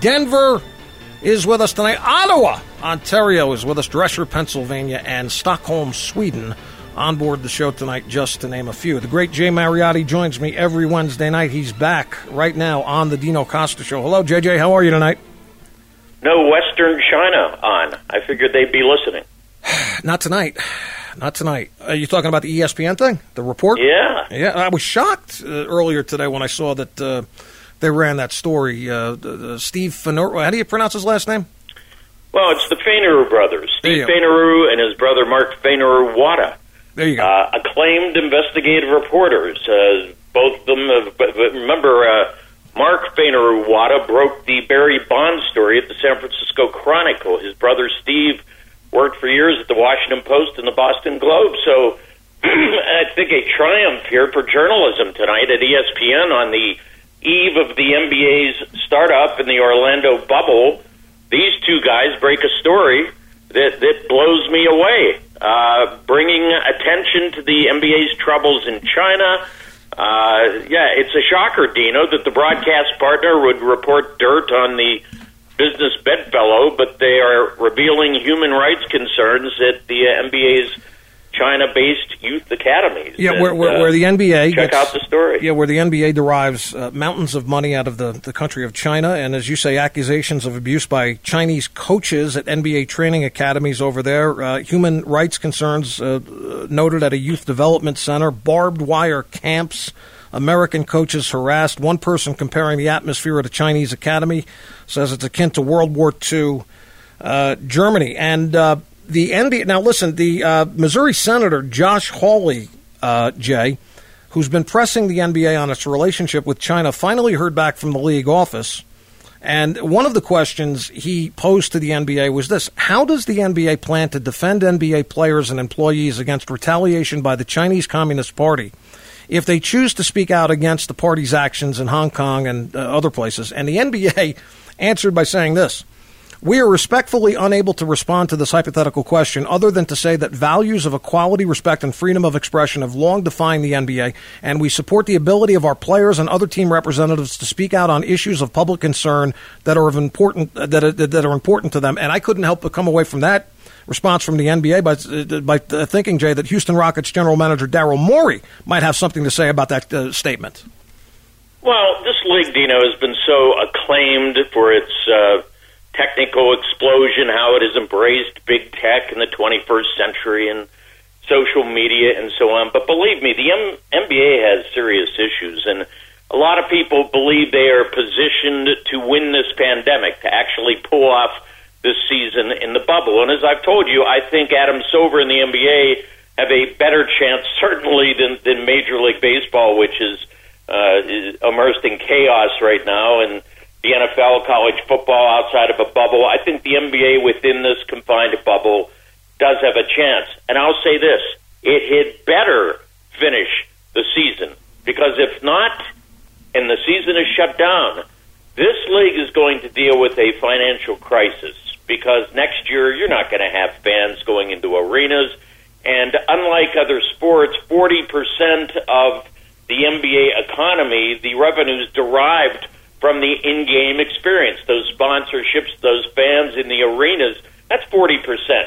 Denver is with us tonight. Ottawa, Ontario is with us. Dresser, Pennsylvania, and Stockholm, Sweden on board the show tonight, just to name a few. The great Jay Mariotti joins me every Wednesday night. He's back right now on the Dino Costa Show. Hello, JJ. How are you tonight? No Western China on. I figured they'd be listening. Not tonight. Not tonight. Are you talking about the ESPN thing? The report? Yeah. Yeah, I was shocked earlier today when I saw that they ran that story. Steve Fenneru, how do you pronounce his last name? Well, it's the Fenneru brothers. Steve Fenneru and his brother Mark Fenneru Wada. There you go. Acclaimed investigative reporters. Both of them have, remember, Mark Fenneru Wada broke the Barry Bonds story at the San Francisco Chronicle. His brother Steve worked for years at the Washington Post and the Boston Globe. So I think a triumph here for journalism tonight at ESPN on the eve of the NBA's startup in the Orlando bubble. These two guys break a story that blows me away, bringing attention to the NBA's troubles in China. It's a shocker, Dino, that the broadcast partner would report dirt on the business bedfellow, but they are revealing human rights concerns at the NBA's China-based youth academies. Yeah, where the NBA check out the story. Yeah, where the NBA derives mountains of money out of the country of China, and as you say, accusations of abuse by Chinese coaches at NBA training academies over there. Human rights concerns noted at a youth development center. Barbed wire camps. American coaches harassed. One person comparing the atmosphere at a Chinese academy says it's akin to World War II Germany. And the NBA, now listen, the Missouri Senator Josh Hawley, Jay, who's been pressing the NBA on its relationship with China, finally heard back from the league office. And one of the questions he posed to the NBA was this: how does the NBA plan to defend NBA players and employees against retaliation by the Chinese Communist Party if they choose to speak out against the party's actions in Hong Kong and other places? And the NBA answered by saying this: we are respectfully unable to respond to this hypothetical question other than to say that values of equality, respect, and freedom of expression have long defined the NBA, and we support the ability of our players and other team representatives to speak out on issues of public concern that are important to them. And I couldn't help but come away from that response from the NBA by thinking, Jay, that Houston Rockets general manager Daryl Morey might have something to say about that statement. Well, this league, Dino, has been so acclaimed for its technical explosion, how it has embraced big tech in the 21st century and social media and so on. But believe me, the NBA has serious issues, and a lot of people believe they are positioned to win this pandemic, to actually pull off this season in the bubble. And as I've told you, I think Adam Silver and the NBA have a better chance, certainly, than Major League Baseball, which is immersed in chaos right now, and the NFL, college football outside of a bubble. I think the NBA within this confined bubble does have a chance. And I'll say this: it had better finish the season, because if not, and the season is shut down, this league is going to deal with a financial crisis, because next year you're not going to have fans going into arenas. And unlike other sports, 40% of the NBA economy, the revenues derived from the in-game experience, those sponsorships, those fans in the arenas, that's 40%.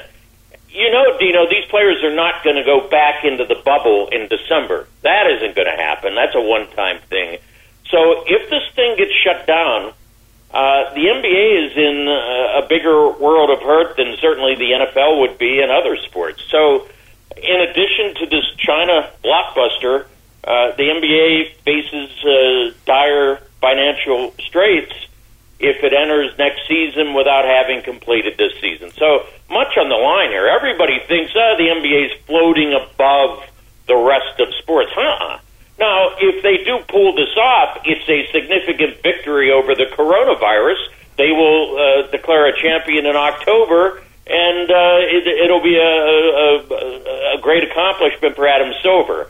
You know, Dino, these players are not going to go back into the bubble in December. That isn't going to happen. That's a one-time thing. So if this thing gets shut down, the NBA is in a bigger world of hurt than certainly the NFL would be in other sports. So in addition to this China blockbuster, the NBA faces dire financial straits if it enters next season without having completed this season. So much on the line here. Everybody thinks, the NBA is floating above the rest of sports. Now, if they do pull this off, it's a significant victory over the coronavirus. They will declare a champion in October, and it'll be a great accomplishment for Adam Silver.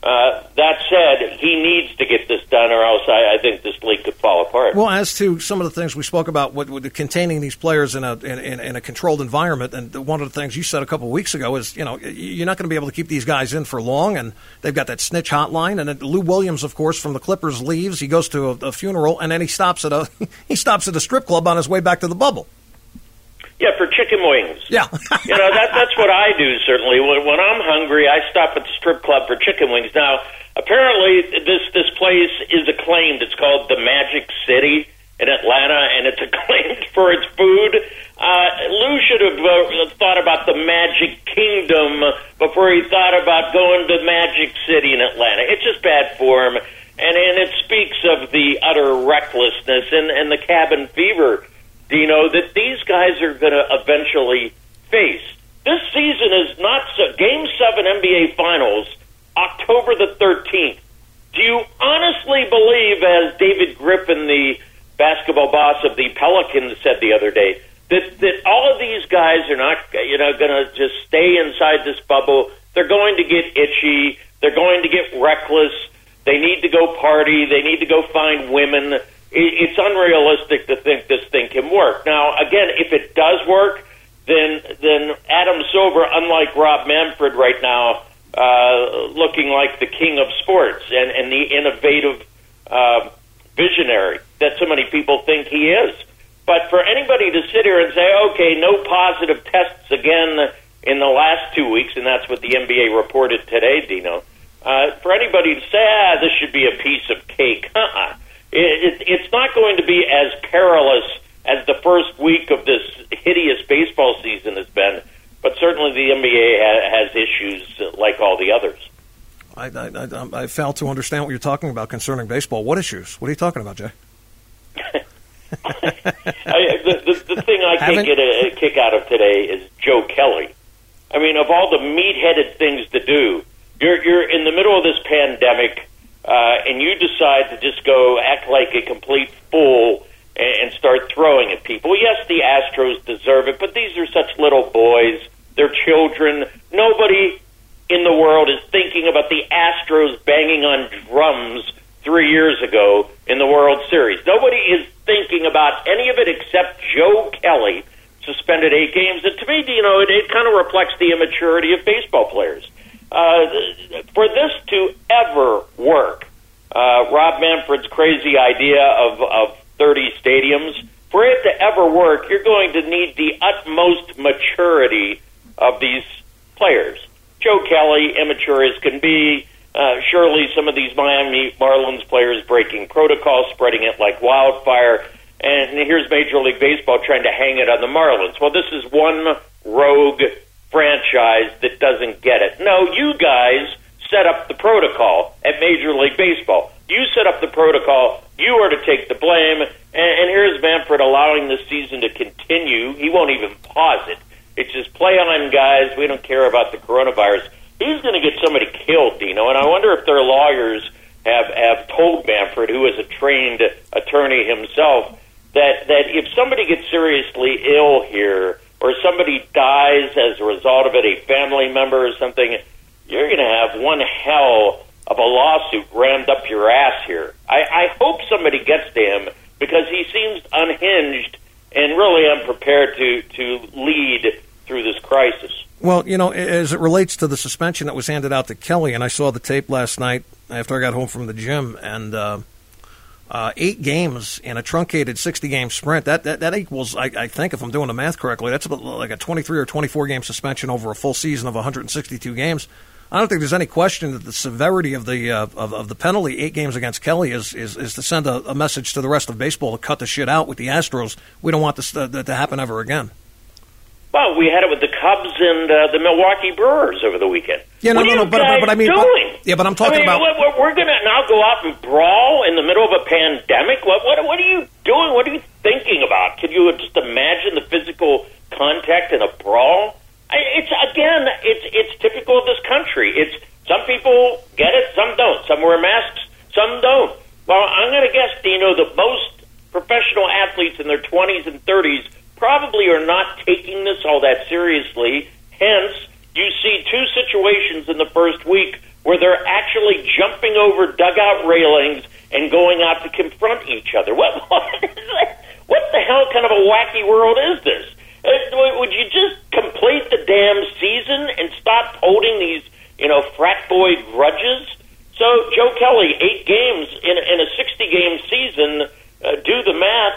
That said, he needs to get this done, or else I think this league could fall apart. Well, as to some of the things we spoke about with containing these players in a controlled environment, and one of the things you said a couple of weeks ago is, you're not going to be able to keep these guys in for long, and they've got that snitch hotline. And then Lou Williams, of course, from the Clippers leaves. He goes to a funeral, and then he stops at a strip club on his way back to the bubble. Yeah, for chicken wings. Yeah. That's what I do, certainly. When I'm hungry, I stop at the strip club for chicken wings. Now, apparently, this place is acclaimed. It's called the Magic City in Atlanta, and it's acclaimed for its food. Lou should have thought about the Magic Kingdom before he thought about going to Magic City in Atlanta. It's just bad form, and it speaks of the utter recklessness and the cabin fever, that these guys are going to eventually face. This season is not so. Game 7 NBA Finals, October the 13th. Do you honestly believe, as David Griffin, the basketball boss of the Pelicans, said the other day, that all of these guys are not going to just stay inside this bubble? They're going to get itchy. They're going to get reckless. They need to go party. They need to go find women. It's unrealistic to think this thing can work. Now, again, if it does work, then Adam Silver, unlike Rob Manfred right now, looking like the king of sports and the innovative visionary that so many people think he is. But for anybody to sit here and say, okay, no positive tests again in the last 2 weeks, and that's what the NBA reported today, Dino, for anybody to say, this should be a piece of cake, it's not going to be as perilous as the first week of this hideous baseball season has been, but certainly the NBA has issues like all the others. I fail to understand what you're talking about concerning baseball. What issues? What are you talking about, Jay? The thing I can't get a kick out of today is Joe Kelly. I mean, of all the meat-headed things to do, you're in the middle of this pandemic, and you decide to just go act like a complete fool and start throwing at people. Yes, the Astros deserve it, but these are such little boys. They're children. Nobody in the world is thinking about the Astros banging on drums 3 years ago in the World Series. Nobody is thinking about any of it except Joe Kelly, suspended 8 games. And to me, it kind of reflects the immaturity of baseball players. For this to ever work, Rob Manfred's crazy idea of 30 stadiums, for it to ever work, you're going to need the utmost maturity of these players. Joe Kelly, immature as can be. Surely some of these Miami Marlins players breaking protocol, spreading it like wildfire. And here's Major League Baseball trying to hang it on the Marlins. Well, this is one rogue franchise that doesn't get it. No, you guys set up the protocol at Major League Baseball. You set up the protocol. You are to take the blame. And here's Manfred allowing this season to continue. He won't even pause it. It's just play on, guys. We don't care about the coronavirus. He's going to get somebody killed, Dino. And I wonder if their lawyers have told Manfred, who is a trained attorney himself, that if somebody gets seriously ill here, or somebody dies as a result of it, a family member or something, you're going to have one hell of a lawsuit rammed up your ass here. I hope somebody gets to him, because he seems unhinged and really unprepared to lead through this crisis. Well, as it relates to the suspension that was handed out to Kelly, and I saw the tape last night after I got home from the gym, and 8 games in a truncated 60-game sprint, that equals, I think, if I'm doing the math correctly, that's about like a 23 or 24-game suspension over a full season of 162 games. I don't think there's any question that the severity of the penalty, 8 games against Kelly, is to send a message to the rest of baseball to cut the shit out with the Astros. We don't want this to happen ever again. Well, we had it with the Cubs and the Milwaukee Brewers over the weekend. Yeah, but I mean, doing? But I'm talking about. We're going to now go out and brawl in the middle of a pandemic. What are you doing? What are you thinking about? Can you just imagine the physical contact in a brawl? It's typical of this country. It's some people get it, some don't. Some wear masks, some don't. Well, I'm going to guess, Dino, that most professional athletes in their 20s and 30s probably are not taking this all that seriously. Hence, you see 2 situations in the first week where they're actually jumping over dugout railings and going out to confront each other. What the hell kind of a wacky world is this? Would you just complete the damn season and stop holding these, frat boy grudges? So, Joe Kelly, 8 games in a 60-game season, do the math,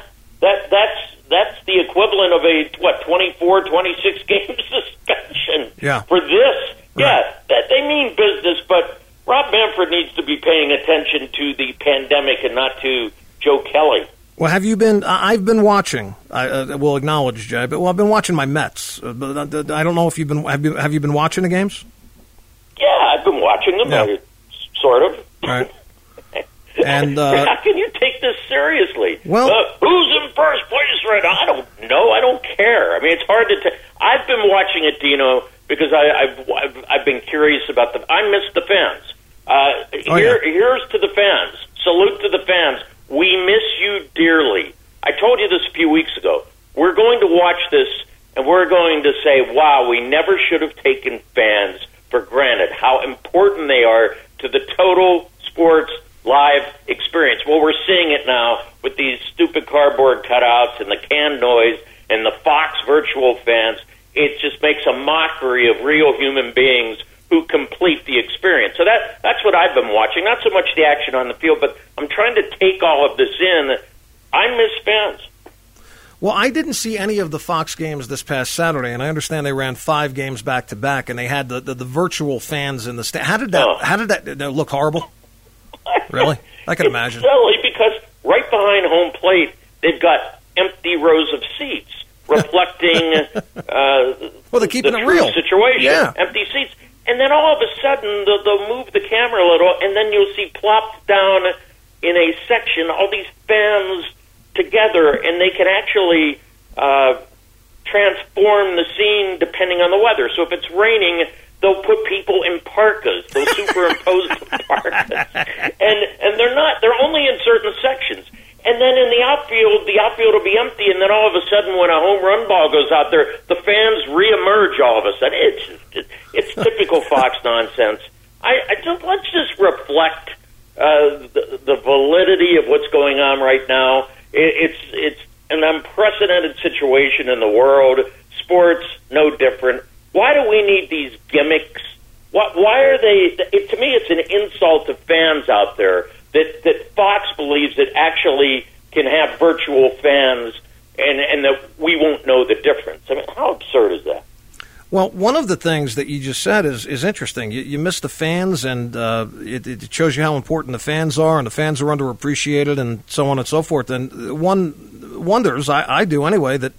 that's the equivalent of a, 24, 26-game suspension for this. Right. Yeah, they mean business, but Rob Manfred needs to be paying attention to the pandemic and not to Joe Kelly. Well, have you been? I've been watching. I will acknowledge, Jay. But I've been watching my Mets. But I don't know if you've been. Have you been watching the games? Yeah, I've been watching them. Yeah. Sort of. Right. And how can you take this seriously? Well, who's in first place right now? I don't know. I don't care. I mean, it's hard to. I've been watching it, Dino, because I've been curious about them. I miss the fans. Here's to the fans. Salute to the fans. We miss you dearly. I told you this a few weeks ago. We're going to watch this, and we're going to say, wow, we never should have taken fans for granted, how important they are to the total sports live experience. Well, we're seeing it now with these stupid cardboard cutouts and the canned noise and the Fox virtual fans. It just makes a mockery of real human beings who complete the experience. So that's what I've been watching. Not so much the action on the field, but I'm trying to take all of this in. I miss fans. Well, I didn't see any of the Fox games this past Saturday, and I understand they ran 5 games back to back, and they had the virtual fans in the stand. How did that look horrible? Really? I can imagine. It's silly because right behind home plate, they've got empty rows of seats reflecting well, they're keeping the it real situation. Yeah. Empty seats. And then all of a sudden, they'll move the camera a little, and then you'll see plopped down in a section all these fans together, and they can actually transform the scene depending on the weather. So if it's raining, they'll put people in parkas. They'll superimpose the parkas. And they're only in certain sections. And then in the outfield will be empty, and then all of a sudden when a home run ball goes out there, the fans reemerge all of a sudden. It's typical Fox nonsense. Let's just reflect the validity of what's going on right now. It's an unprecedented situation in the world. Sports, no different. Why do we need these gimmicks? Why are they? To me, it's an insult to fans out there that Fox believes it actually can have virtual fans and that we won't know the difference. I mean, how absurd is that? Well, one of the things that you just said is interesting. You miss the fans, and it shows you how important the fans are, and the fans are underappreciated, and so on and so forth. And one wonders, I do anyway, that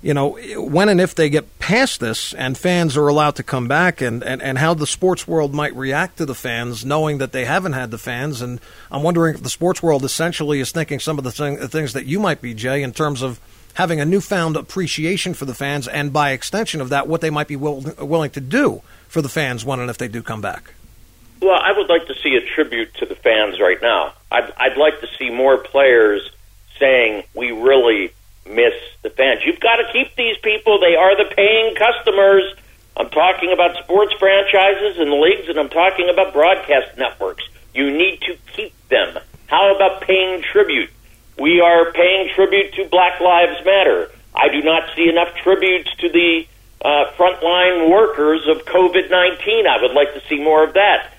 when and if they get past this and fans are allowed to come back, and how the sports world might react to the fans, knowing that they haven't had the fans. And I'm wondering if the sports world essentially is thinking some of the things that you might be, Jay, in terms of having a newfound appreciation for the fans, and by extension of that, what they might be willing to do for the fans when and if they do come back. Well, I would like to see a tribute to the fans right now. I'd like to see more players saying, we really miss the fans. You've got to keep these people. They are the paying customers. I'm talking about sports franchises and leagues, and I'm talking about broadcast networks. You need to keep them. How about paying tribute? We are paying tribute to Black Lives Matter. I do not see enough tributes to the frontline workers of COVID-19. I would like to see more of that.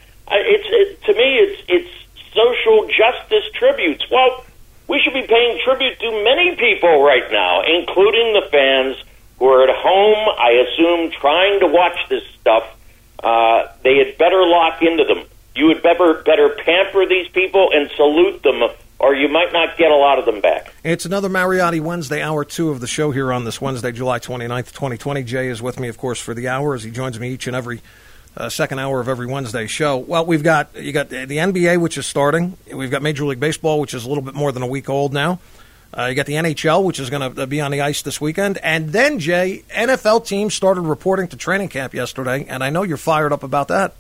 To me, it's social justice tributes. Well, we should be paying tribute to many people right now, including the fans who are at home, I assume, trying to watch this stuff. They had better lock into them. You had better pamper these people and salute them, or you might not get a lot of them back. It's another Mariotti Wednesday, hour 2 of the show here on this Wednesday, July 29th, 2020. Jay is with me, of course, for the hour, as he joins me each and every second hour of every Wednesday show. Well, you got the NBA, which is starting. We've got Major League Baseball, which is a little bit more than a week old now. You got the NHL, which is going to be on the ice this weekend. And then, Jay, NFL teams started reporting to training camp yesterday, and I know you're fired up about that.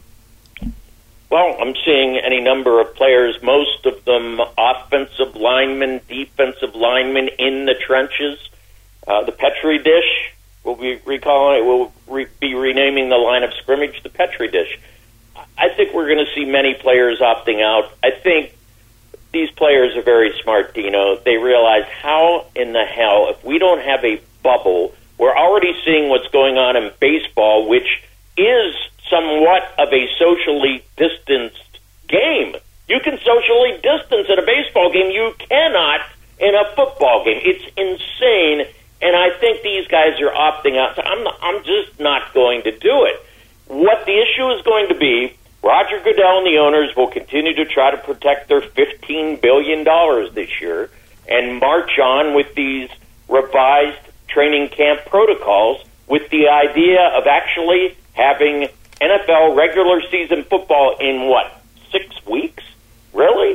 Well, I'm seeing any number of players, most of them offensive linemen, defensive linemen in the trenches. The Petri dish, we'll be renaming the line of scrimmage the Petri dish. I think we're going to see many players opting out. I think these players are very smart, Dino. They realize how in the hell, if we don't have a bubble, we're already seeing what's going on in baseball, which is somewhat of a socially distanced game. You can socially distance at a baseball game. You cannot in a football game. It's insane, and I think these guys are opting out. So I'm just not going to do it. What the issue is going to be, Roger Goodell and the owners will continue to try to protect their $15 billion this year and march on with these revised training camp protocols with the idea of actually having NFL regular season football in, 6 weeks? Really?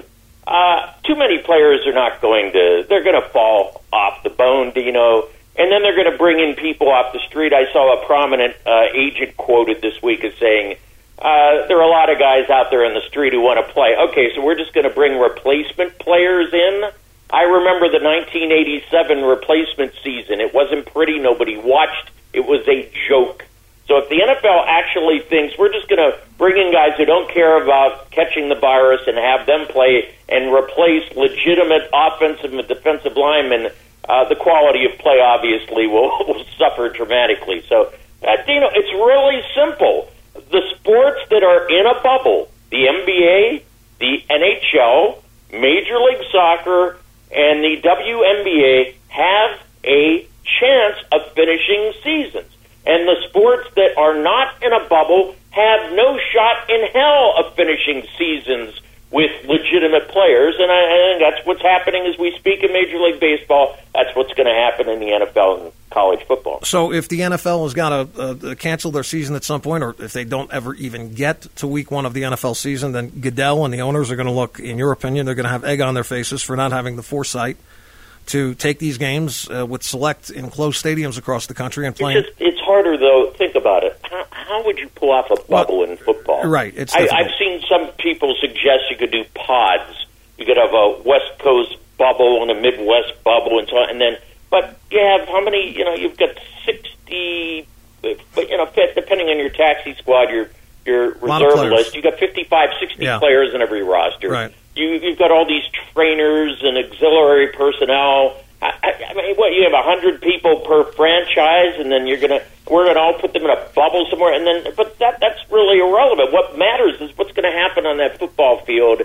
Too many players are not going to, they're going to fall off the bone, Dino, and then they're going to bring in people off the street. I saw a prominent agent quoted this week as saying, there are a lot of guys out there in the street who want to play. Okay, so we're just going to bring replacement players in? I remember the 1987 replacement season. It wasn't pretty. Nobody watched. It was a joke. So if the NFL actually thinks we're just going to bring in guys who don't care about catching the virus and have them play and replace legitimate offensive and defensive linemen, the quality of play obviously will suffer dramatically. So, Dino, it's really simple. The sports that are in a bubble, the NBA, the NHL, Major League Soccer, and the WNBA have a chance of finishing seasons. And the sports that are not in a bubble have no shot in hell of finishing seasons with legitimate players. And I think that's what's happening as we speak in Major League Baseball. That's what's going to happen in the NFL and college football. So if the NFL has got to cancel their season at some point, or if they don't ever even get to week one of the NFL season, then Goodell and the owners are going to look, in your opinion, they're going to have egg on their faces for not having the foresight to take these games with select enclosed stadiums across the country and playing. It's harder, though. Think about it. How would you pull off a bubble in football? Right. It's I've seen some people suggest you could do pods. You could have a West Coast bubble and a Midwest bubble and so on. And then, but you have how many? You've got 60. But depending on your taxi squad, your reserve list, you've got 55, 60 players in every roster. Right. You've got all these trainers and auxiliary personnel. I mean, you have 100 people per franchise, and then we're gonna all put them in a bubble somewhere, and then, but that's really irrelevant. What matters is what's going to happen on that football field.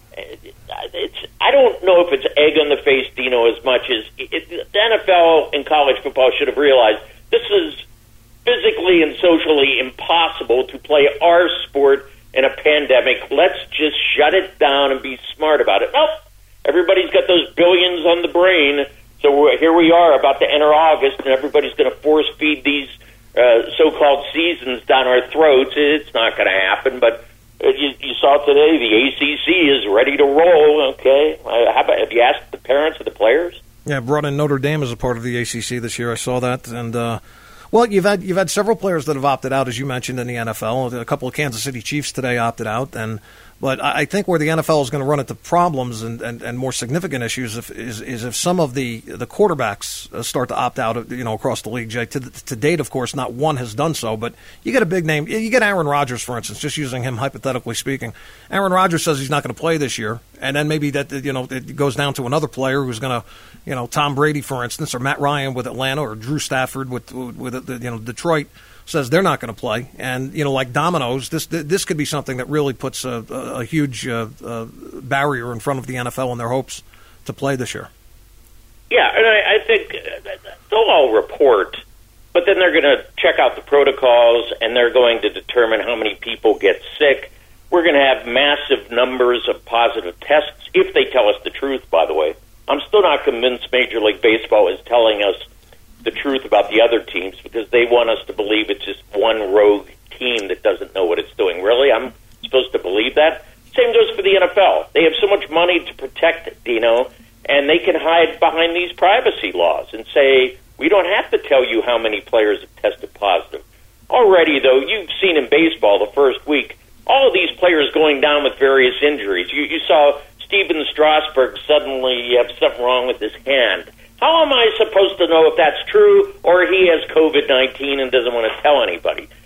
I don't know if it's egg on the face, Dino, as much as the NFL and college football should have realized this is physically and socially impossible to play our sport in a pandemic. Let's just shut it down and be smart about it. Nope. Everybody's got those billions on the brain. So here we are about to enter August, and everybody's going to force feed these so-called seasons down our throats. It's not going to happen, but you saw today the ACC is ready to roll. Okay, have you asked the parents of the players? Yeah, brought in Notre Dame as a part of the ACC this year. I saw that, and well, you've had several players that have opted out, as you mentioned, in the NFL. A couple of Kansas City Chiefs today opted out, but I think where the NFL is going to run into problems and more significant issues is if some of the quarterbacks start to opt out, across the league. Jay, to date, of course, not one has done so. But you get a big name. You get Aaron Rodgers, for instance, just using him hypothetically speaking. Aaron Rodgers says he's not going to play this year, and then maybe that it goes down to another player who's going to, Tom Brady, for instance, or Matt Ryan with Atlanta, or Drew Stafford with Detroit. Says they're not going to play, and like dominoes, this could be something that really puts a huge barrier in front of the NFL and their hopes to play this year. Yeah, and I think they'll all report, but then they're going to check out the protocols, and they're going to determine how many people get sick. We're going to have massive numbers of positive tests, if they tell us the truth, by the way. I'm still not convinced Major League Baseball is telling us the truth about the other teams, because they want us to believe it's just one rogue team that doesn't know what it's doing. Really? I'm supposed to believe that? Same goes for the NFL. They have so much money to protect, Dino, and they can hide behind these privacy laws and say, we don't have to tell you how many players have tested positive. Already, though, you've seen in baseball the first week, all of these players going down with various injuries. You saw Steven Strasburg suddenly have something wrong with his hand. How am I supposed to know if that's true or he has COVID-19 and doesn't want to tell anybody?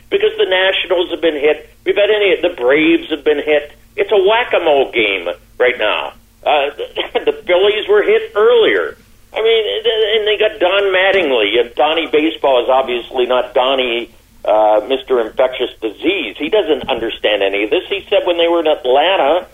because the Nationals have been hit. We've had the Braves have been hit. It's a whack-a-mole game right now. The Phillies were hit earlier. I mean, and they got Don Mattingly. And Donnie Baseball is obviously not Donnie, Mr. Infectious Disease. He doesn't understand any of this. He said when they were in Atlanta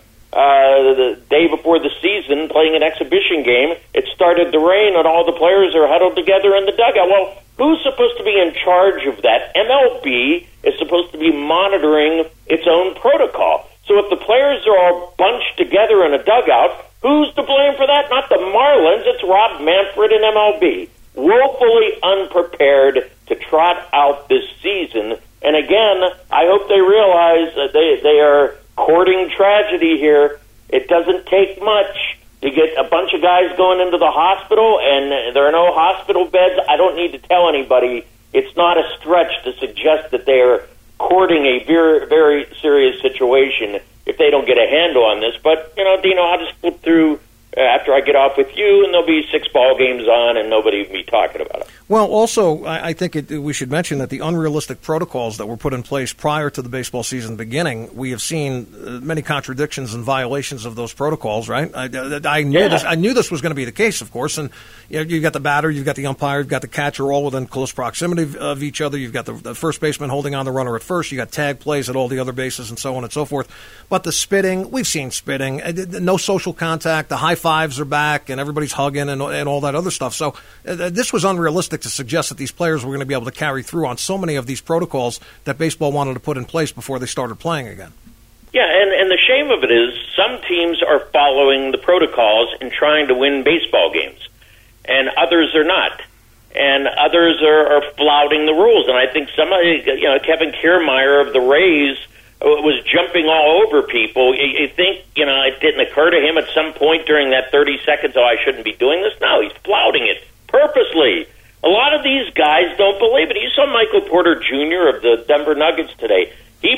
the day before the season playing an exhibition game, it started to rain and all the players are huddled together in the dugout. Well, who's supposed to be in charge of that? MLB is supposed to be monitoring its own protocol. So if the players are all bunched together in a dugout, who's to blame for that? Not the Marlins. It's Rob Manfred and MLB. Woefully unprepared to trot out this season. And again, I hope they realize that they are courting tragedy here. It doesn't take much to get a bunch of guys going into the hospital, and there are no hospital beds. I don't need to tell anybody. It's not a stretch to suggest that they are courting a very, very serious situation if they don't get a handle on this. But, Dino, I'll just flip through after I get off with you, and there'll be 6 ball games on, and nobody will be talking about it. Well, also, I think we should mention that the unrealistic protocols that were put in place prior to the baseball season beginning, we have seen many contradictions and violations of those protocols, right? I knew this was going to be the case, of course, and you've got the batter, you've got the umpire, you've got the catcher all within close proximity of each other, you've got the first baseman holding on the runner at first, you've got tag plays at all the other bases and so on and so forth. But the spitting, we've seen spitting, no social contact, the high fives are back, and everybody's hugging and all that other stuff. So this was unrealistic to suggest that these players were going to be able to carry through on so many of these protocols that baseball wanted to put in place before they started playing again. Yeah, and the shame of it is some teams are following the protocols and trying to win baseball games, and others are not. And others are flouting the rules. And I think somebody, Kevin Kiermaier of the Rays was jumping all over people. You think, it didn't occur to him at some point during that 30 seconds, I shouldn't be doing this? No, he's flouting it purposely. A lot of these guys don't believe it. You saw Michael Porter Jr. of the Denver Nuggets today. He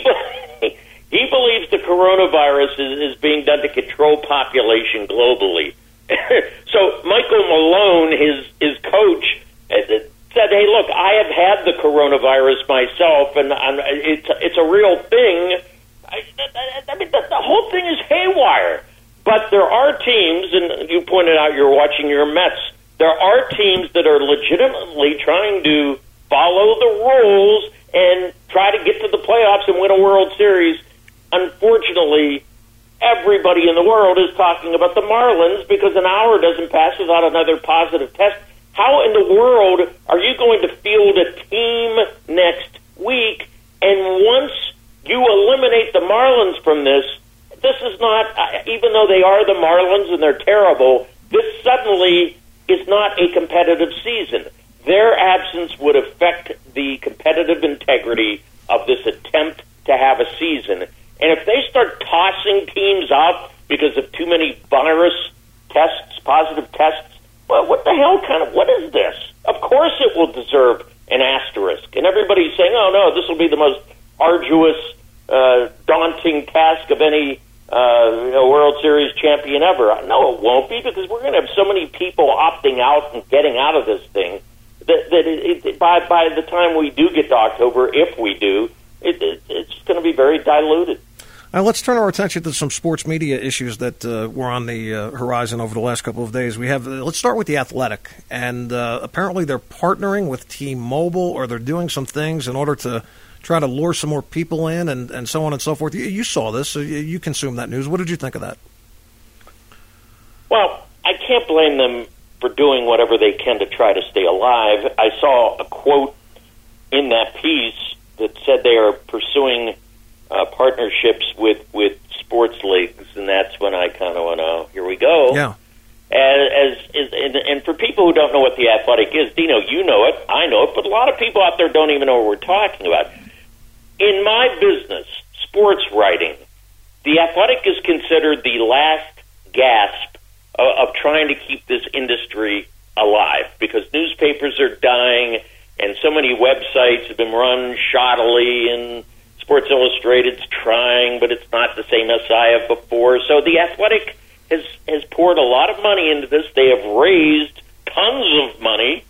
believes the coronavirus is being done to control population globally. So Michael Malone, his coach, said, "Hey, look, I have had the coronavirus myself, and it's a real thing." I mean, the whole thing is haywire. But there are teams, and you pointed out you're watching your Mets. There are teams that are legitimately trying to follow the rules and try to get to the playoffs and win a World Series. Unfortunately, everybody in the world is talking about the Marlins because an hour doesn't pass without another positive test. How in the world are you going to field a team next week? And once you eliminate the Marlins from this is not, even though they are the Marlins and they're terrible, this suddenly is not a competitive season. Their absence would affect the competitive integrity of this attempt to have a season. And if they start tossing teams out because of too many virus tests, positive tests, well, what the hell what is this? Of course it will deserve an asterisk. And everybody's saying, oh, no, this will be the most arduous, daunting task of any World Series champion ever. No, it won't be, because we're going to have so many people opting out and getting out of this thing that by the time we do get to October, if we do, it's going to be very diluted. Let's turn our attention to some sports media issues that were on the horizon over the last couple of days. Let's start with The Athletic, and apparently they're partnering with T-Mobile, or they're doing some things in order to try to lure some more people in, and so on and so forth. You saw this, so you consumed that news. What did you think of that? Well, I can't blame them for doing whatever they can to try to stay alive. I saw a quote in that piece that said they are pursuing partnerships with sports leagues, and that's when I kind of went, oh, here we go. Yeah. And for people who don't know what The Athletic is, Dino, you know it, I know it, but a lot of people out there don't even know what we're talking about. In my business, sports writing, The Athletic is considered the last gasp of trying to keep this industry alive, because newspapers are dying, and so many websites have been run shoddily, and Sports Illustrated's trying, but it's not the same SI of before. So The Athletic has poured a lot of money into this. They have raised tons of money to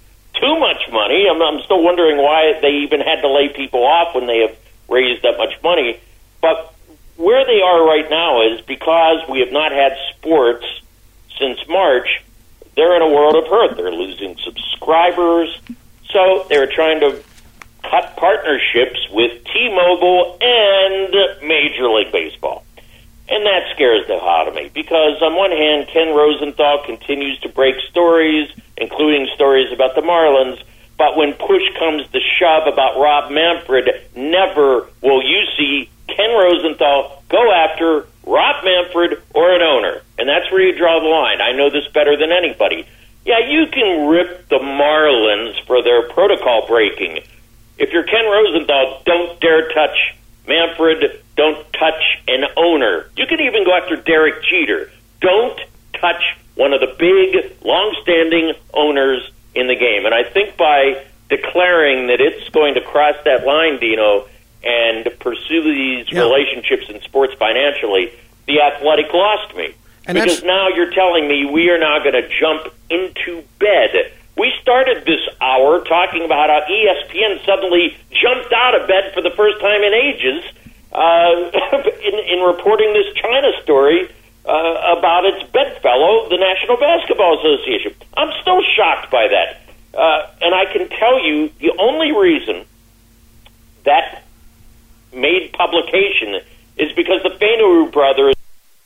too much money. I'm still wondering why they even had to lay people off when they have raised that much money. But where they are right now is because we have not had sports since March, they're in a world of hurt. They're losing subscribers. So they're trying to cut partnerships with T-Mobile and Major League Baseball. And that scares the hell out of me because on one hand, Ken Rosenthal continues to break stories, including stories about the Marlins. But when push comes to shove about Rob Manfred, never will you see Ken Rosenthal go after Rob Manfred or an owner. And that's where you draw the line. I know this better than anybody. Yeah, you can rip the Marlins for their protocol breaking. If you're Ken Rosenthal, don't dare touch Manfred. Don't touch an owner. You can even go after Derek Jeter. Don't touch one of the big, long-standing owners in the game. And I think by declaring that it's going to cross that line, Dino, and pursue these relationships in sports financially, the Athletic lost me. And because now you're telling me we are now going to jump into bed. We started this hour talking about how ESPN suddenly jumped out of bed for the first time in ages in reporting this China story about its bedfellow, the National Basketball Association. I'm still shocked by that. And I can tell you the only reason that made publication is because the Fainu brothers,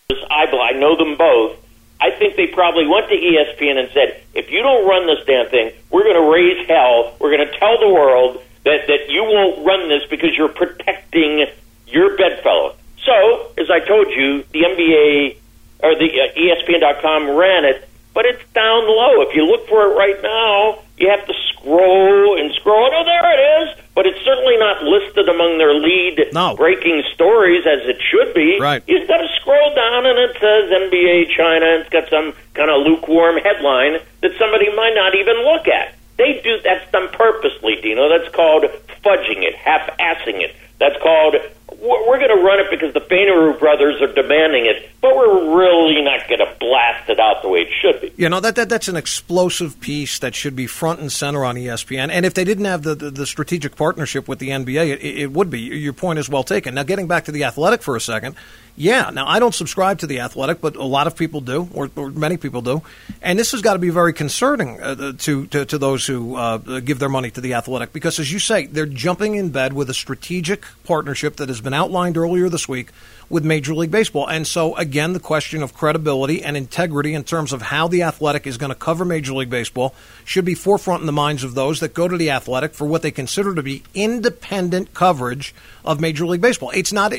I know them both, I think they probably went to ESPN and said, if you don't run this damn thing, we're going to raise hell. We're going to tell the world that you won't run this because you're protecting your bedfellow. So, as I told you, the NBA or the ESPN.com ran it, but it's down low. If you look for it right now, you have to scroll and scroll. Oh, there it is. But it's certainly not listed among their lead breaking stories as it should be. Right. You've got to scroll down, and it says NBA China. It's got some kind of lukewarm headline that somebody might not even look at. They do that's done purposely, Dino. That's called fudging it, half-assing it. That's called we're going to run it because the Fainu brothers are demanding it, but we're really not going to blast it out the way it should be. You know, that's an explosive piece that should be front and center on ESPN. And if they didn't have the strategic partnership with the NBA, it would be. Your point is well taken. Now, getting back to the Athletic for a second, yeah, now I don't subscribe to the Athletic, but a lot of people do, or many people do. And this has got to be very concerning to those who give their money to the Athletic, because, as you say, they're jumping in bed with a strategic partnership that has been outlined earlier this week with Major League Baseball. And so, again, the question of credibility and integrity in terms of how the Athletic is going to cover Major League Baseball should be forefront in the minds of those that go to the Athletic for what they consider to be independent coverage of Major League Baseball. It's not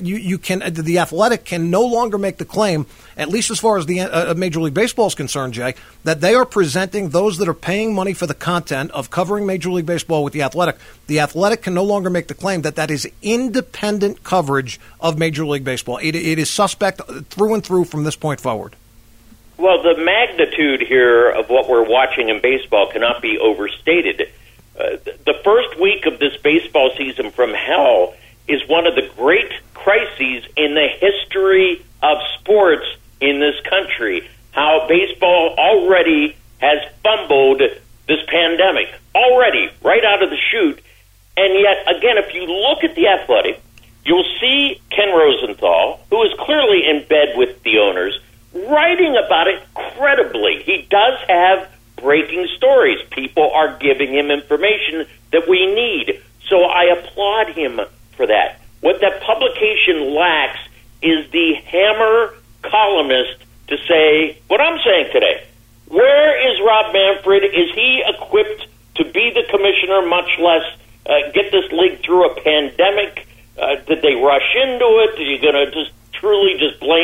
the Athletic can no longer make the claim, at least as far as the Major League Baseball is concerned, Jay, that they are presenting those that are paying money for the content of covering Major League Baseball with the Athletic. The Athletic can no longer make the claim that is independent coverage of Major League Baseball. It is suspect through and through from this point forward. Well, the magnitude here of what we're watching in baseball cannot be overstated. The first week of this baseball season from hell is one of the great crises in the history of sports in this country. How baseball already has fumbled this pandemic, already, right out of the chute. And yet, again, if you look at the Athletic, you'll see Ken Rosenthal, who is clearly in bed with the owners, writing about it credibly. He does have breaking stories. People are giving him information that we need. So I applaud him for that. What that publication lacks is the hammer columnist to say what I'm saying today. Where is Rob Manfred? Is he equipped to be the commissioner, much less get this league through a pandemic? Did they rush into it? Are you going to just truly just blame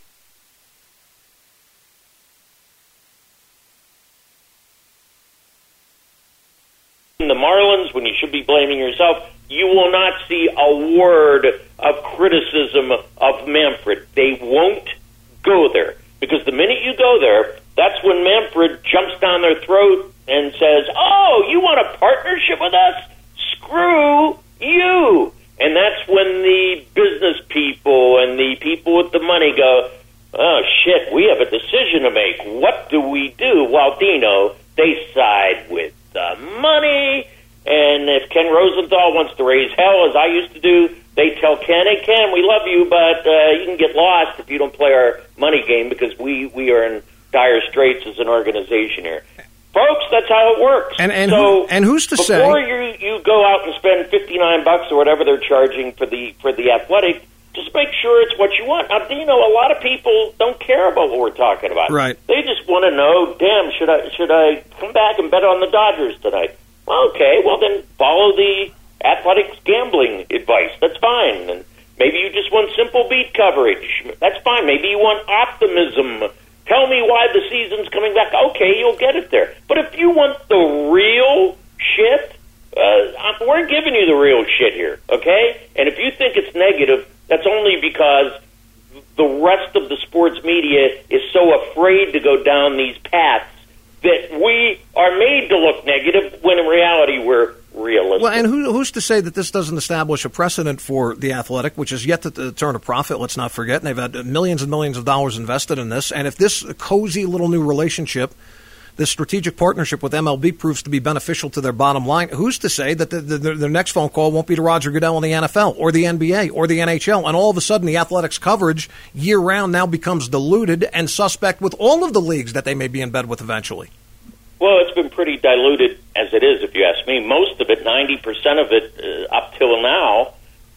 the Marlins when you should be blaming yourself? You will not see a word of criticism of Manfred. They won't go there, because the minute you go there, that's when Manfred jumps down their throat and says, oh, you want a partnership with us? Screw you. And that's when the business people and the people with the money go, oh, shit, we have a decision to make. What do we do? Well, Dino, they side with the money And if Ken Rosenthal wants to raise hell, as I used to do, they tell Ken, hey, Ken, we love you, but you can get lost if you don't play our money game because we are in dire straits as an organization here. Folks, that's how it works. And who's to say? Before you go out and spend $59 or whatever they're charging for the Athletic, just make sure it's what you want. Now, a lot of people don't care about what we're talking about. Right. They just want to know, damn, should I come back and bet on the Dodgers tonight? Well, okay, well then follow the Athletics gambling advice. That's fine. And maybe you just want simple beat coverage. That's fine. Maybe you want optimism. Tell me why the season's coming back. Okay, you'll get it there. But if you want the real shit, we're giving you the real shit here, okay? And if you think it's negative, that's only because the rest of the sports media is so afraid to go down these paths that we are made to look negative when in reality we're realistic. Well, and who's to say that this doesn't establish a precedent for the Athletic, which is yet to turn a profit, let's not forget, and they've had millions and millions of dollars invested in this, and if this cozy little new relationship, this strategic partnership with MLB proves to be beneficial to their bottom line, who's to say that the next phone call won't be to Roger Goodell in the NFL or the NBA or the NHL, and all of a sudden the Athletics coverage year-round now becomes diluted and suspect with all of the leagues that they may be in bed with eventually? Well, it's been pretty diluted as it is, if you ask me. Most of it, 90% of it, up till now,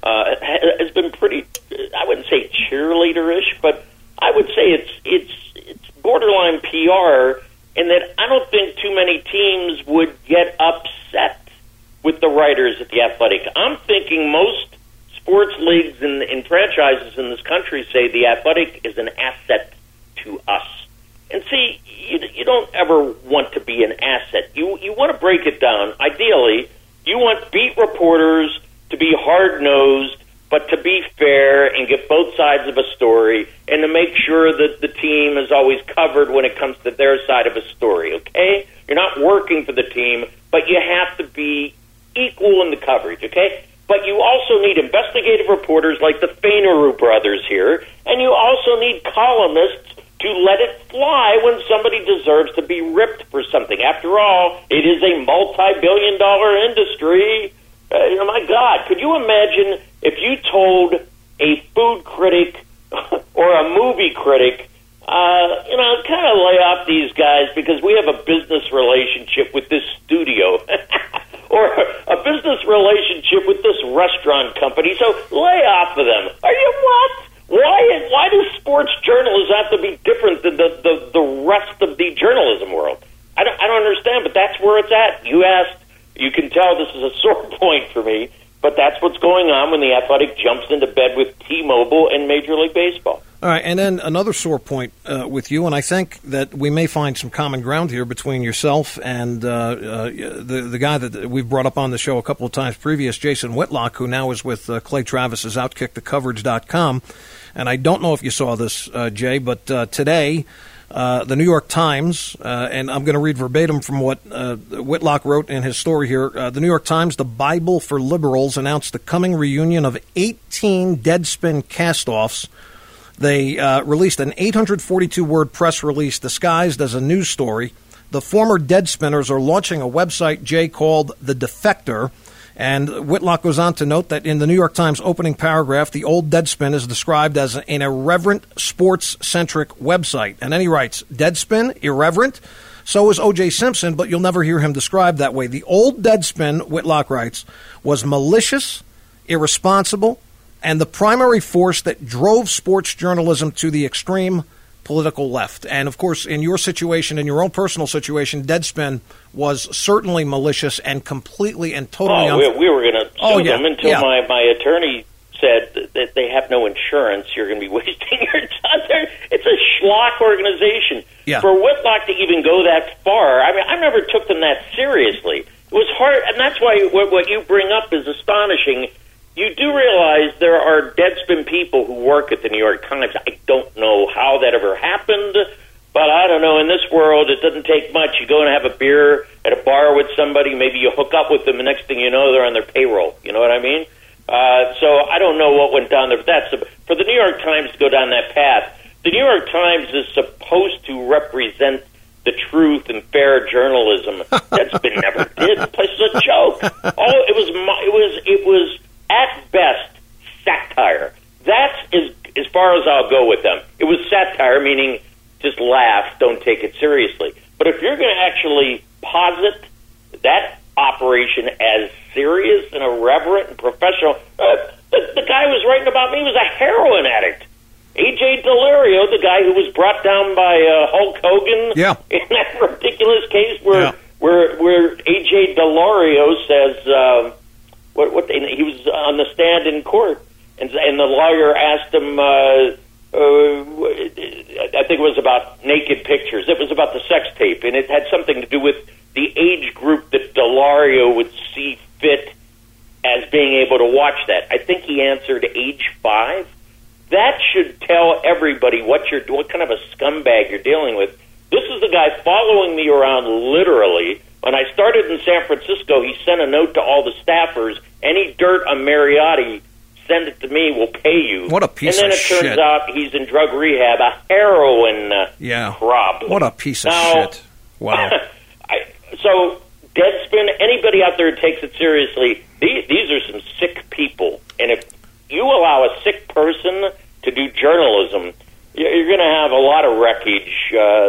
has been pretty, I wouldn't say cheerleader-ish, but I would say it's borderline PR in that I don't think too many teams would get upset with the writers at the Athletic. I'm thinking most sports leagues and franchises in this country say the Athletic is an asset to us. And see, you don't ever want to be an asset. You want to break it down. Ideally, you want beat reporters to be hard-nosed, but to be fair and get both sides of a story and to make sure that the team is always covered when it comes to their side of a story, okay? You're not working for the team, but you have to be equal in the coverage, okay? But you also need investigative reporters like the Fainaru brothers here, and you also need columnists to let it fly when somebody deserves to be ripped for something. After all, it is a multi-billion-dollar industry. My God, could you imagine if you told a food critic or a movie critic, kind of lay off these guys because we have a business relationship with this studio or a business relationship with this restaurant company, so lay off of them. Are you what? Why does sports journalism have to be different than the rest of the journalism world? I don't understand, but that's where it's at. You asked, you can tell this is a sore point for me, but that's what's going on when the Athletic jumps into bed with T-Mobile and Major League Baseball. All right, and then another sore point with you, and I think that we may find some common ground here between yourself and the guy that we've brought up on the show a couple of times previous, Jason Whitlock, who now is with Clay Travis's OutkickTheCoverage.com. And I don't know if you saw this, Jay, but today the New York Times, and I'm going to read verbatim from what Whitlock wrote in his story here. The New York Times, the Bible for liberals, announced the coming reunion of 18 Deadspin cast-offs. They released an 842-word press release disguised as a news story. The former Deadspinners are launching a website, Jay, called The Defector. And Whitlock goes on to note that in the New York Times opening paragraph, the old Deadspin is described as an irreverent, sports-centric website. And then he writes, Deadspin, irreverent? So is O.J. Simpson, but you'll never hear him described that way. The old Deadspin, Whitlock writes, was malicious, irresponsible, and the primary force that drove sports journalism to the extreme political left. And, of course, in your situation, in your own personal situation, Deadspin was certainly malicious and completely and totally we were going to sue them until my attorney said that they have no insurance. You're going to be wasting your time. It's a schlock organization. Yeah. For Whitlock to even go that far, I mean, I never took them that seriously. It was hard, and that's why what you bring up is astonishing. You do realize there are Deadspin people who work at the New York Times. I don't know how that ever happened, but I don't know. In this world, it doesn't take much. You go and have a beer at a bar with somebody. Maybe you hook up with them. The next thing you know, they're on their payroll. You know what I mean? So I don't know what went down there. But that's for the New York Times to go down that path. The New York Times is supposed to represent the truth and fair journalism. Deadspin never did. The place is a joke. I'll go with them. It was satire, meaning just laugh, don't take it seriously. But if you're going to actually posit that operation as serious and irreverent and professional, the guy who was writing about me was a heroin addict. A.J. Delario, the guy who was brought down by Hulk Hogan in that ridiculous case where A.J. Delario says he was on the stand in court, and the lawyer asked him, I think it was about naked pictures. It was about the sex tape, and it had something to do with the age group that Delario would see fit as being able to watch that. I think he answered age 5. That should tell everybody what kind of a scumbag you're dealing with. This is the guy following me around literally. When I started in San Francisco, he sent a note to all the staffers. Any dirt on Mariotti, send it to me. We'll pay you. What a piece of shit. And then it turns out he's in drug rehab, a heroin problem. What a piece of shit. Wow. So, Deadspin, anybody out there who takes it seriously, these are some sick people. And if you allow a sick person to do journalism, you're going to have a lot of wreckage,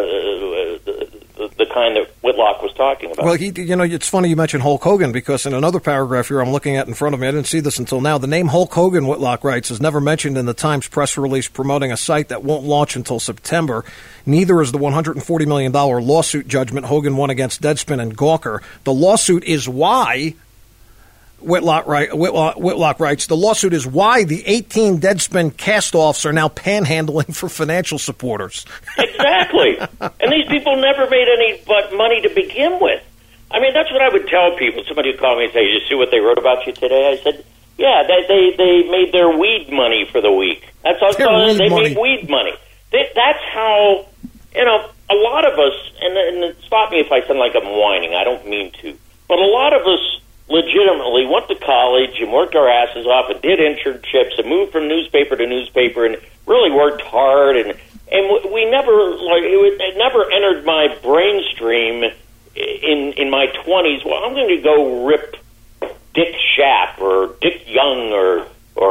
the kind that Whitlock was talking about. Well, it's funny you mentioned Hulk Hogan, because in another paragraph here I'm looking at in front of me, I didn't see this until now, the name Hulk Hogan, Whitlock writes, is never mentioned in the Times press release promoting a site that won't launch until September. Neither is the $140 million lawsuit judgment Hogan won against Deadspin and Gawker. The lawsuit is why... Whitlock writes, the lawsuit is why the 18 Deadspin cast-offs are now panhandling for financial supporters. Exactly. And these people never made any but money to begin with. I mean, that's what I would tell people. Somebody would call me and say, "You see what they wrote about you today?" I said, yeah, they made their weed money for the week. That's all. They made weed money. That's how, a lot of us, and stop me if I sound like I'm whining. I don't mean to. But a lot of us legitimately went to college and worked our asses off and did internships and moved from newspaper to newspaper and really worked hard, and we never, it never entered my brainstream in my 20s. Well, I'm going to go rip Dick Schaap or Dick Young or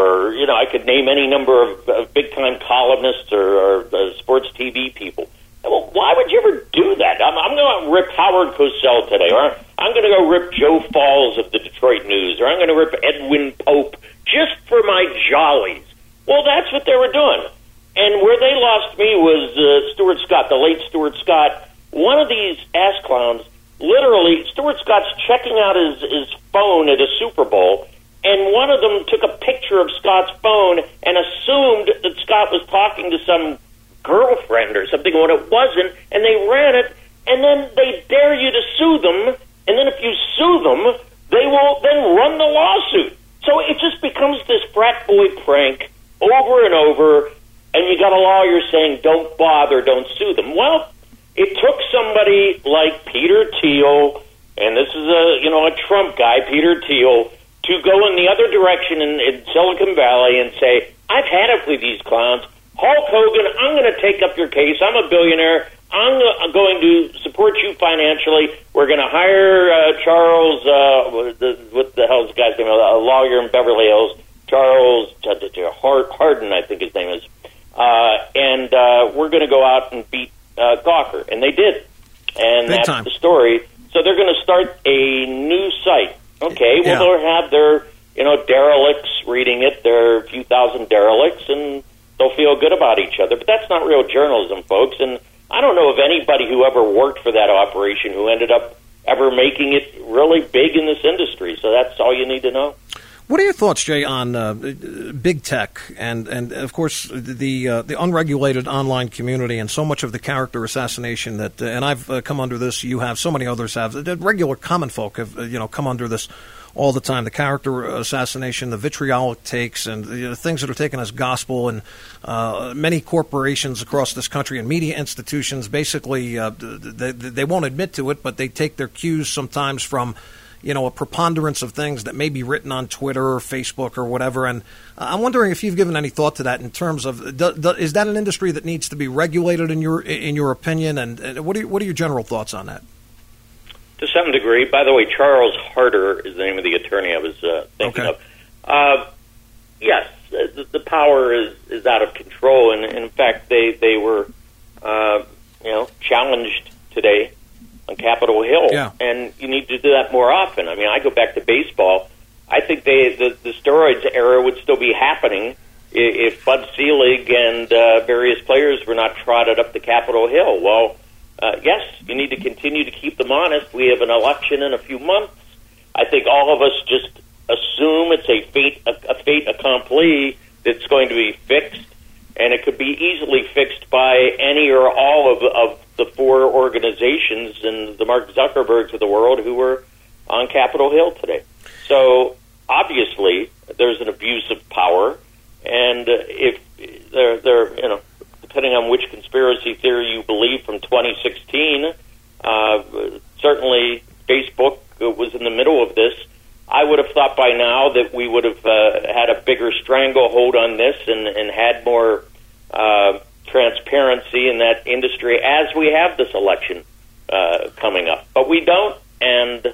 I could name any number of big time columnists or sports TV people. Well, why would you ever do that? I'm going to rip Howard Cosell today, or I'm going to go rip Joe Falls of the Detroit News, or I'm going to rip Edwin Pope just for my jollies. Well, that's what they were doing. And where they lost me was Stuart Scott, the late Stuart Scott. One of these ass clowns, literally, Stuart Scott's checking out his phone at a Super Bowl, and one of them took a picture of Scott's phone and assumed that Scott was talking to some girlfriend or something when it wasn't, and they ran it, and then they dare you to sue them, and then if you sue them, they will then run the lawsuit. So it just becomes this frat boy prank over and over, and you got a lawyer saying, don't bother, don't sue them. Well, it took somebody like Peter Thiel, and this is a Trump guy, Peter Thiel, to go in the other direction in Silicon Valley and say, I've had it with these clowns. Hulk Hogan, I'm going to take up your case. I'm a billionaire. I'm going to support you financially. We're going to hire Charles, what the hell's the guy's name? A lawyer in Beverly Hills, Charles Hardin, I think his name is. And we're going to go out and beat Gawker. And they did. And Big that's time. The story. So they're going to start a new site. Okay, well, they'll have their, derelicts reading it, their few thousand derelicts, and they'll feel good about each other. But that's not real journalism, folks. And I don't know of anybody who ever worked for that operation who ended up ever making it really big in this industry. So that's all you need to know. What are your thoughts, Jay, on big tech and of course, the unregulated online community and so much of the character assassination that, and I've come under this, you have, so many others have, the regular common folk have, come under this all the time, the character assassination, the vitriolic takes, and things that are taken as gospel, and many corporations across this country and media institutions basically, they won't admit to it, but they take their cues sometimes from a preponderance of things that may be written on Twitter or Facebook or whatever. And I'm wondering if you've given any thought to that in terms of, is that an industry that needs to be regulated in your opinion? And what are your general thoughts on that? To some degree. By the way, Charles Harder is the name of the attorney I was thinking of. Yes, the power is out of control, and in fact, they were challenged today on Capitol Hill, and you need to do that more often. I mean, I go back to baseball. I think the steroids era would still be happening if Bud Selig and various players were not trotted up the Capitol Hill. Well, yes, you need to continue to keep them honest. We have an election in a few months. I think all of us just assume it's a fait accompli that's going to be fixed, and it could be easily fixed by any or all of the four organizations and the Mark Zuckerbergs of the world who were on Capitol Hill today. So obviously there's an abuse of power, and if they're depending on which conspiracy theory you believe from 2016, certainly Facebook was in the middle of this. I would have thought by now that we would have had a bigger stranglehold on this and had more transparency in that industry as we have this election coming up. But we don't, and,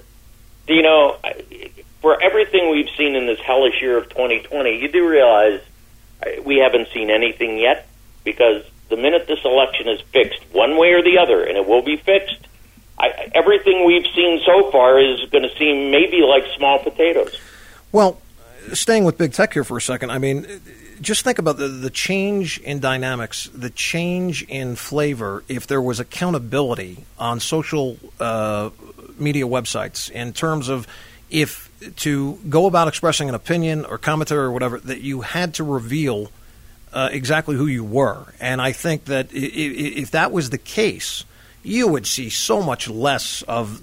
for everything we've seen in this hellish year of 2020, you do realize we haven't seen anything yet, because the minute this election is fixed, one way or the other, and it will be fixed, everything we've seen so far is going to seem maybe like small potatoes. Well, staying with big tech here for a second, I mean, just think about the change in dynamics, the change in flavor if there was accountability on social media websites in terms of if to go about expressing an opinion or commentary or whatever, that you had to reveal exactly who you were. And I think that if that was the case, you would see so much less of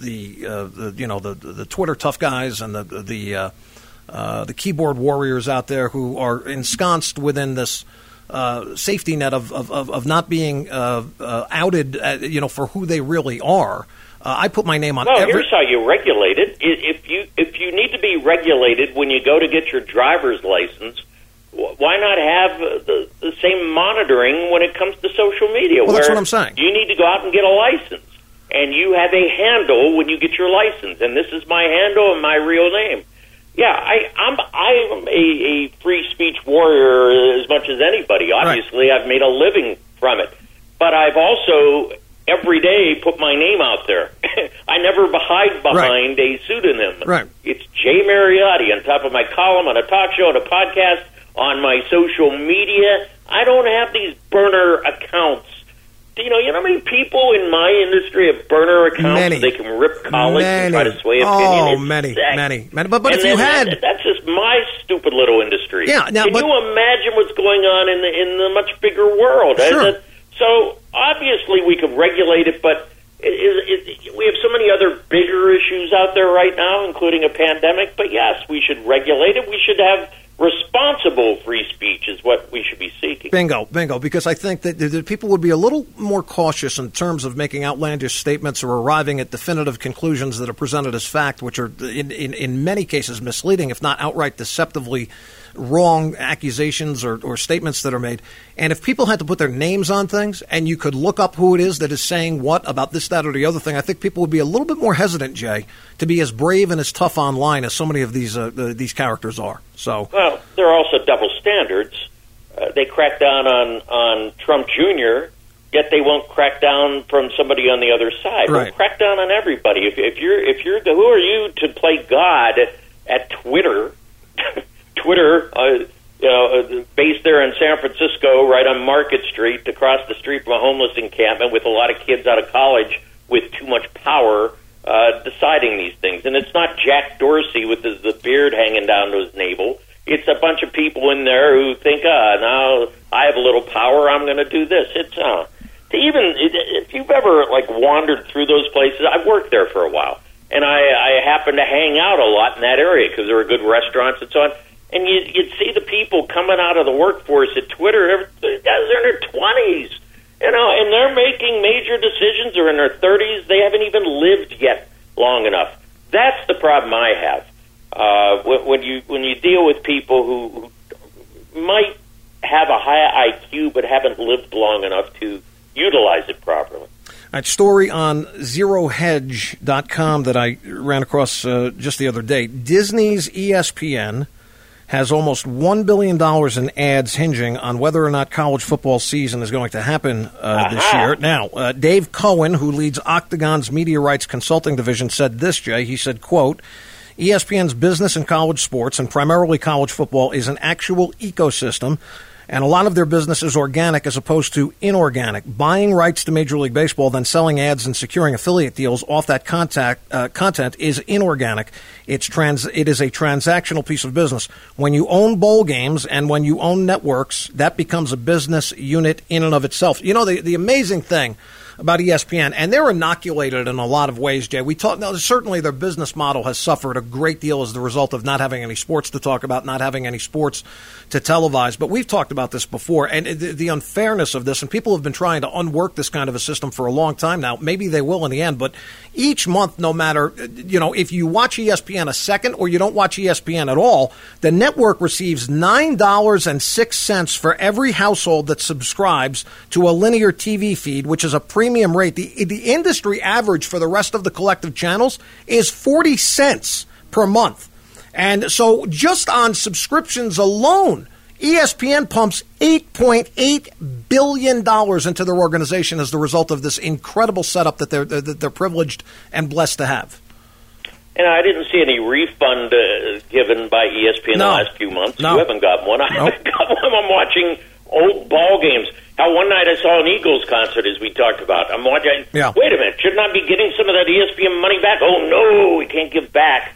the Twitter tough guys and the keyboard warriors out there who are ensconced within this safety net of not being outed, for who they really are. I put my name on. Well, here's how you regulate it. If you need to be regulated when you go to get your driver's license, why not have the same monitoring when it comes to social media? Well, that's what I'm saying. You need to go out and get a license, and you have a handle when you get your license, and this is my handle and my real name. Yeah, I'm a free speech warrior as much as anybody. Obviously, right. I've made a living from it, but I've also every day put my name out there. I never hide behind a pseudonym. Right. It's Jay Mariotti on top of my column on a talk show and a podcast. On my social media, I don't have these burner accounts. You know how many people in my industry have burner accounts? Many. They can rip college and try to sway opinion. Oh, many. But if you had... That's just my stupid little industry. Yeah, can you imagine what's going on in the much bigger world? Sure. So, obviously, we could regulate it, but we have so many other bigger issues out there right now, including a pandemic. But yes, we should regulate it. We should have... responsible free speech is what we should be seeking. Bingo, because I think that people would be a little more cautious in terms of making outlandish statements or arriving at definitive conclusions that are presented as fact, which are in many cases misleading, if not outright deceptively wrong accusations or statements that are made. And if people had to put their names on things and you could look up who it is that is saying what about this, that, or the other thing, I think people would be a little bit more hesitant, Jay, to be as brave and as tough online as so many of these characters are. So, well, there are also double standards. They crack down on Trump Jr., yet they won't crack down from somebody on the other side. Right. They'll crack down on everybody. If you're who are you to play God at Twitter? Twitter, based there in San Francisco, right on Market Street, across the street from a homeless encampment, with a lot of kids out of college with too much power deciding these things. And it's not Jack Dorsey with the beard hanging down to his navel. It's a bunch of people in there who think, now I have a little power, I'm going to do this. It's if you've ever wandered through those places, I've worked there for a while, and I happen to hang out a lot in that area because there are good restaurants and so on. And you'd see the people coming out of the workforce at Twitter, they're in their 20s, and they're making major decisions. They're in their 30s. They haven't even lived yet long enough. That's the problem I have. When you deal with people who might have a high IQ but haven't lived long enough to utilize it properly. A story on ZeroHedge.com that I ran across just the other day. Disney's ESPN has almost $1 billion in ads hinging on whether or not college football season is going to happen this year. Now, Dave Cohen, who leads Octagon's media rights consulting division, said this, Jay. He said, quote, ESPN's business in college sports, and primarily college football, is an actual ecosystem, and a lot of their business is organic as opposed to inorganic. Buying rights to Major League Baseball, then selling ads and securing affiliate deals off that content is inorganic. It is a transactional piece of business. When you own bowl games and when you own networks, that becomes a business unit in and of itself. You know, the amazing thing about ESPN, and they're inoculated in a lot of ways, Jay. Certainly their business model has suffered a great deal as the result of not having any sports to talk about, not having any sports to televise. But we've talked about this before, and the unfairness of this, and people have been trying to unwork this kind of a system for a long time now. Maybe they will in the end, but each month, no matter, if you watch ESPN a second or you don't watch ESPN at all, the network receives $9.06 for every household that subscribes to a linear TV feed, which is a premium rate. The industry average for the rest of the collective channels is 40 cents per month. And so just on subscriptions alone, ESPN pumps $8.8 billion into their organization as the result of this incredible setup that they're privileged and blessed to have. And I didn't see any refund given by ESPN the last few months. No. You haven't got one. I haven't got one. I'm watching old ball games. How one night I saw an Eagles concert, as we talked about. I'm watching. Yeah. Wait a minute. Shouldn't I be getting some of that ESPN money back? Oh, no, we can't give back.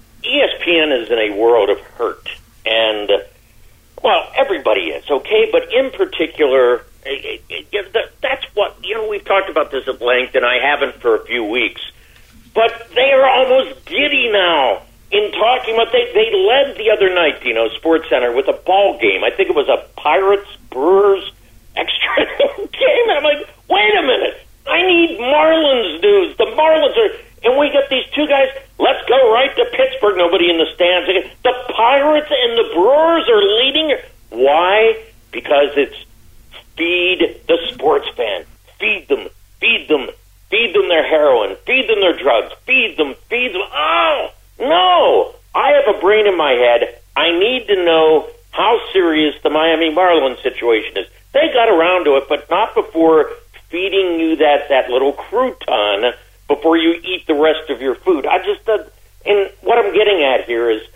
ESPN is in a world of hurt. And, well, everybody is, okay? But in particular, that's what, we've talked about this at length, and I haven't for a few weeks. But they are almost giddy now in talking about, they led the other night, Sports Center with a ball game. I think it was a Pirates-Brewers extra game. And I'm like, wait a minute. I need Marlins news. The Marlins are, and we got these two guys, let's go right to Pittsburgh. Nobody in the stands. The Pirates and the Brewers are leading. Why? Because it's feed the sports fan. Feed them. Feed them. Feed them their heroin. Feed them their drugs. Feed them. Feed them. Oh, no. I have a brain in my head. I need to know how serious the Miami Marlins situation is. They got around to it, but not before feeding you that little crouton before you eat the rest of your food. And what I'm getting at here is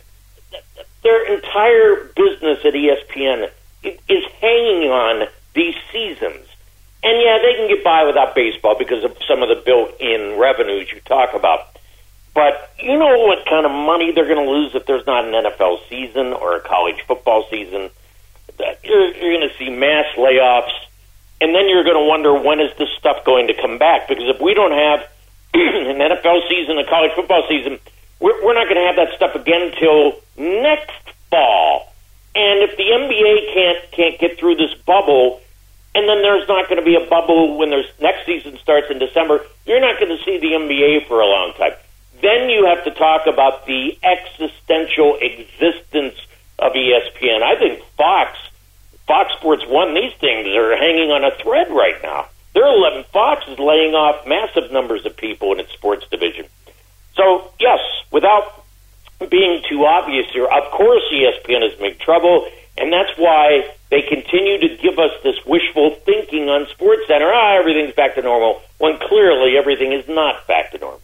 their entire business at ESPN is hanging on these seasons. And yeah, they can get by without baseball because of some of the built-in revenues you talk about. But you know what kind of money they're going to lose if there's not an NFL season or a college football season? You're going to see mass layoffs, and then you're going to wonder, when is this stuff going to come back? Because if we don't have an NFL season, a college football season, we're not going to have that stuff again until next fall. And if the NBA can't get through this bubble, and then there's not going to be a bubble when there's next season starts in December, you're not going to see the NBA for a long time. Then you have to talk about the existential existence of ESPN. I think Fox Sports 1, these things are hanging on a thread right now. Fox is laying off massive numbers of people in its sports division. So, yes, without being too obvious here, of course ESPN is in big trouble, and that's why they continue to give us this wishful thinking on SportsCenter. Everything's back to normal, when clearly everything is not back to normal.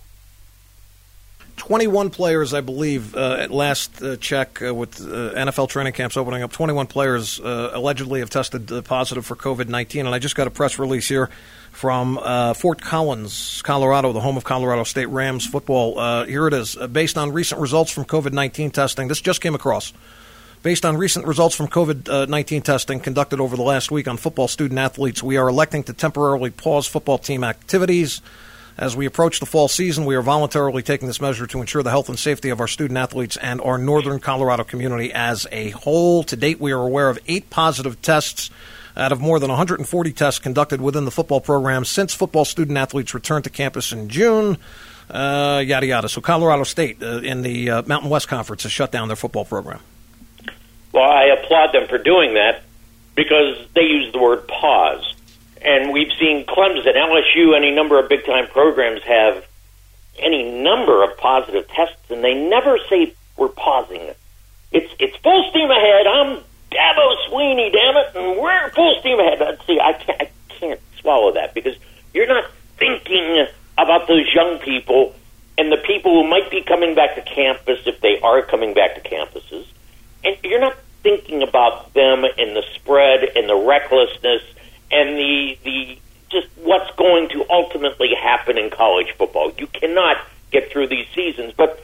21 players, I believe, at last check with NFL training camps opening up, 21 players allegedly have tested positive for COVID-19. And I just got a press release here from Fort Collins, Colorado, the home of Colorado State Rams football. Here it is. Based on recent results from COVID-19 testing, this just came across. Based on recent results from COVID-19 testing conducted over the last week on football student-athletes, we are electing to temporarily pause football team activities. As we approach the fall season, we are voluntarily taking this measure to ensure the health and safety of our student-athletes and our northern Colorado community as a whole. To date, we are aware of 8 positive tests out of more than 140 tests conducted within the football program since football student-athletes returned to campus in June, yada, yada. So Colorado State in the Mountain West Conference has shut down their football program. Well, I applaud them for doing that because they use the word pause. And we've seen Clemson, LSU, any number of big-time programs have any number of positive tests, and they never say we're pausing. it's full steam ahead. I'm Dabo Sweeney, damn it, and we're full steam ahead. See, I can't swallow that, because you're not thinking about those young people and the people who might be coming back to campus if they are coming back to campuses. And you're not thinking about them and the spread and the recklessness and the just what's going to ultimately happen in college football. You cannot get through these seasons. But,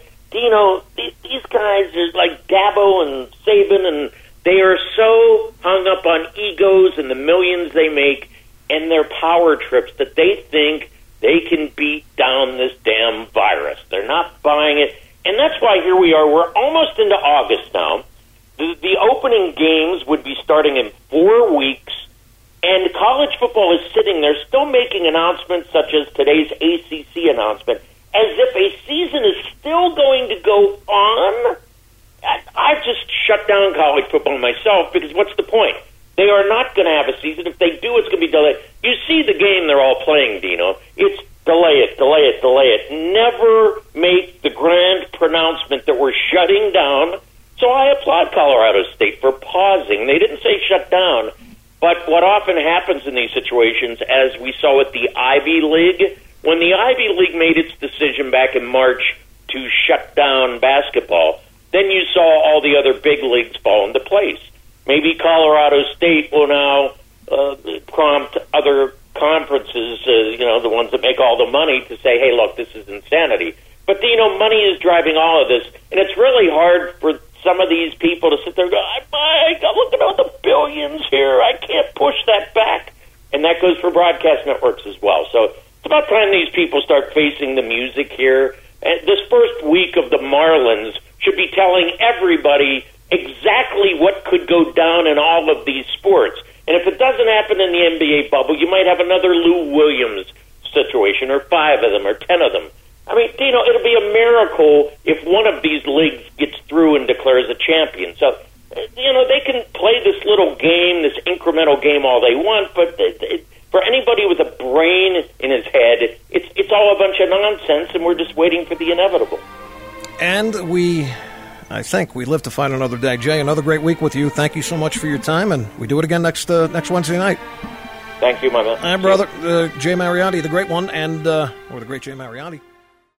these guys are like Dabo and Saban, and they are so hung up on egos and the millions they make and their power trips that they think they can beat down this damn virus. They're not buying it. And that's why here we are. We're almost into August now. The opening games would be starting in 4 weeks, and college football is sitting there still making announcements such as today's ACC announcement, as if a season is still going to go on. I've just shut down college football myself, because what's the point? They are not going to have a season. If they do, it's going to be delayed. You see the game they're all playing, Dino. It's delay it, delay it, delay it. Never make the grand pronouncement that we're shutting down. So I applaud Colorado State for pausing. They didn't say shut down. But what often happens in these situations, as we saw with the Ivy League, when the Ivy League made its decision back in March to shut down basketball, then you saw all the other big leagues fall into place. Maybe Colorado State will now prompt other conferences, the ones that make all the money, to say, hey, look, this is insanity. But, money is driving all of this, and it's really hard for some of these people to sit there and go, Mike, I'm looking at the billions here. I can't push that back. And that goes for broadcast networks as well. So it's about time these people start facing the music here. And this first week of the Marlins should be telling everybody exactly what could go down in all of these sports. And if it doesn't happen in the NBA bubble, you might have another Lou Williams situation, or 5 of them, or 10 of them. I mean, it'll be a miracle if one of these leagues gets through and declares a champion. So, they can play this little game, this incremental game all they want, but for anybody with a brain in his head, it's all a bunch of nonsense, and we're just waiting for the inevitable. And I think we live to fight another day. Jay, another great week with you. Thank you so much for your time, and we do it again next Wednesday night. Thank you, my man. Hi, brother. Jay Mariotti, the great one, or the great Jay Mariotti.